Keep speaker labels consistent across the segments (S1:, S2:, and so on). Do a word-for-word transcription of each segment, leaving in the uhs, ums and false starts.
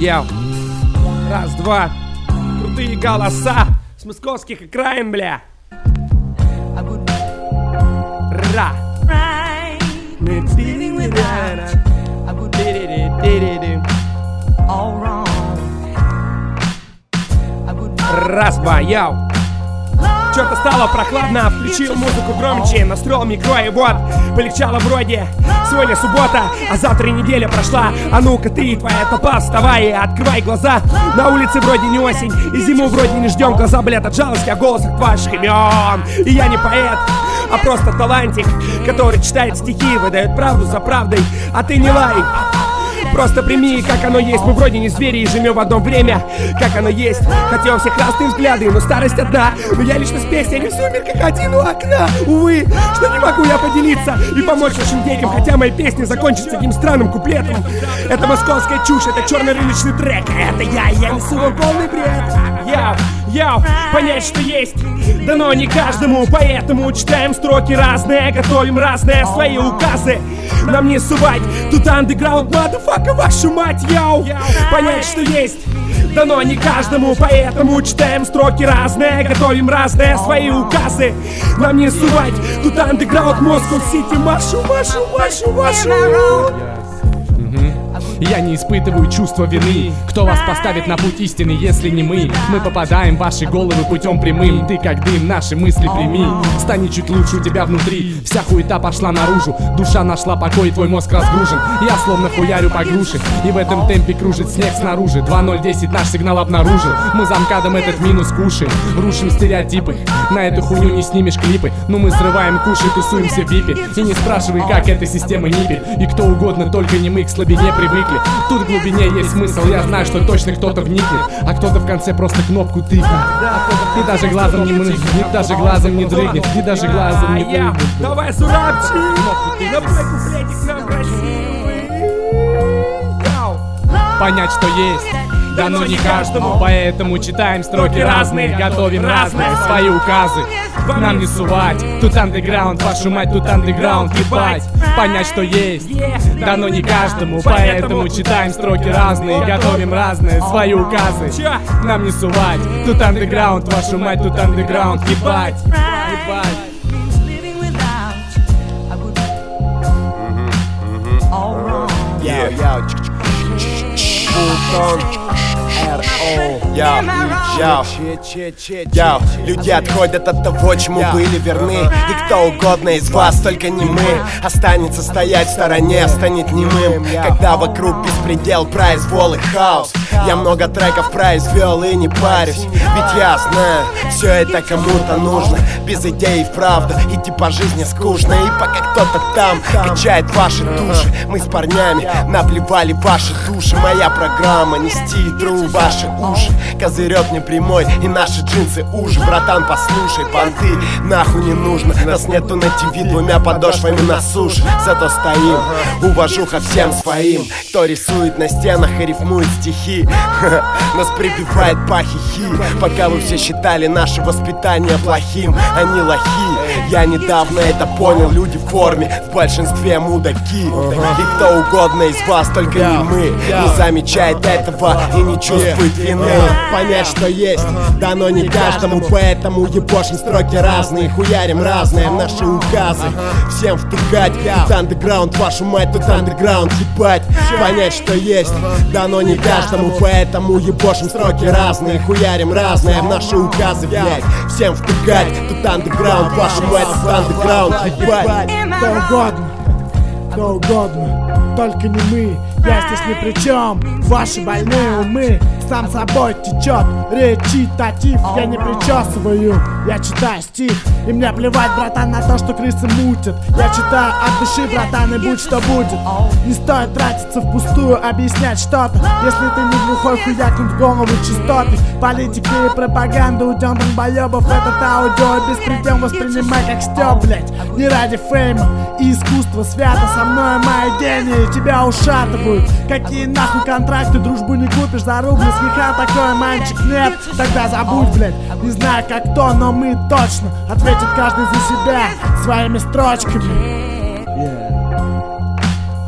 S1: Яу. Раз, два. Крутые голоса с московских окраин, бля. Ра. Раз, два, яу. Чё-то стало прохладно, включил музыку громче, настроил микро и вот, полегчало вроде. Сегодня суббота, а завтра неделя прошла. А ну-ка ты, твоя толпа, вставай и открывай глаза. На улице вроде не осень, и зиму вроде не ждем. Глаза болят от жалости о голосах ваших имен. И я не поэт, а просто талантик, который читает стихи, выдает правду за правдой. А ты не лай, просто прими, как оно есть. Мы вроде не звери и живем в одно время, как оно есть. Хотя у всех разные взгляды, но старость одна. Но я лично с песней, не в сумерках один у окна. Увы, что не могу я поделиться и помочь нашим детям. Хотя мои песни закончатся таким странным куплетом. Это московская чушь, это черно-рыночный трек. А это я, я несу вам полный бред. Яу, яу, понять, что есть дано не каждому, поэтому читаем строки разные, готовим разные свои указы. Нам не сувать, тут андеграунд, мадофака, вашу мать, яу. Понять, что есть дано не каждому, поэтому читаем строки разные, готовим разные свои указы. Нам не сувать, тут андеграунд, Москва-Сити, машу, машу, машу, машу.
S2: Я не испытываю чувства вины. Кто вас поставит на путь истины, если не мы? Мы попадаем в ваши головы путем прямым. Ты как дым, наши мысли прими. Станет чуть лучше у тебя внутри. Вся хуета пошла наружу. Душа нашла покой, твой мозг разгружен. Я словно хуярю по груши, и в этом темпе кружит снег снаружи. Два ноль десять наш сигнал обнаружил. Мы за МКАДом этот минус кушаем. Рушим стереотипы, на эту хуйню не снимешь клипы. Но мы срываем куши, тусуемся в випе. И не спрашивай, как эта система нипи. И кто угодно, только не мы к слабине привыкли. Тут в глубине есть смысл, я знаю, что точно кто-то вникнет, а кто-то в конце просто кнопку тыкнет. И даже глазом не мрыгнет, и даже глазом не дрыгнет, и даже глазом не дрыгнет.
S1: Давай, сурабчик, напой куплетик нам красивый.
S2: Понять, что есть дано не каждому, поэтому читаем строки разные, готовим разные свои указы. Нам не сувать, тут андеграунд, вашу мать, тут андеграунд, ебать. Понять, что есть дано не каждому, поэтому читаем строки разные, готовим разные свои указы. Нам не сувать, тут андеграунд, вашу мать, тут андеграунд, ебать, ебать.
S3: Яу, яу, яу. Люди отходят от того, чему были верны. И кто угодно из вас, только не мы, останется стоять в стороне, станет немым. Когда вокруг беспредел, произвол и хаос. Я много треков произвел и не парюсь, ведь я знаю, все это кому-то нужно. Без идей и вправду идти по жизни скучно. И пока кто-то там качает ваши души, мы с парнями наплевали ваши души. Моя программа нести тру ваши уши. Козырек не прямой и наши джинсы уже. Братан, послушай, понты нахуй не нужно. Нас нету на ТВ двумя подошвами на суше. Зато стоим, уважуха всем своим, кто рисует на стенах и рифмует стихи. Нас прибивает пахихи, пока вы все считали наше воспитание плохим. Они лохи, я недавно это понял. Люди в форме, в большинстве мудаки. И кто угодно из вас, только не мы, не замечает этого и не чувствует вины. Понять, что есть дано не каждому, поэтому ебошим строки разные, хуярим разные наши указы. Всем втыкать, тут андеграунд, вашу мать, тут андеграунд, ебать. Понять, что есть дано не каждому, поэтому ебошим строки разные, хуярим разные наши указы, блять. Всем втыкать, тут андеграунд, вашу мать, тут андеграунд, ебать.
S4: Кто угодно, кто угодно, только не мы. Я здесь ни при чем, ваши больные умы. Сам собой течет речитатив. Я не причесываю, я читаю стих. И мне плевать, братан, на то, что крысы мутят. Я читаю от души, братан, и будь что будет. Не стоит тратиться впустую, объяснять что-то, если ты не глухой, хуякнут в голову частоты. Политики и пропаганда, уйдем долбоебов. Этот аудио и беспредел воспринимай как стёб, блять. Не ради фейма и искусства свято. Со мной мои гении тебя ушатывают. Какие нахуй контракты, дружбу не купишь за рубль. Смеха такой мальчик нет, тогда забудь, блять. Не знаю как кто, но мы точно ответит каждый за себя своими строчками. Yeah.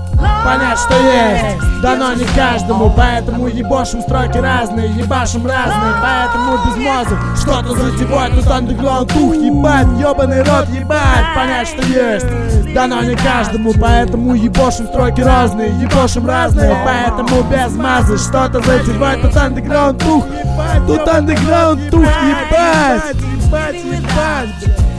S4: понять, что есть, дано не каждому. Поэтому ебошим строки разные, ебашим разные. Поэтому без мозга что-то затевать. Тут андеграунд ух, ебать, ебаный рот, ебать, понять, что есть, дано не каждому. Поэтому ебошим строки разные, ебошим разные. Поэтому без мазы что-то затевать. Тут андеграунд ух, тут андеграунд ух, ебать, ебать, ебать.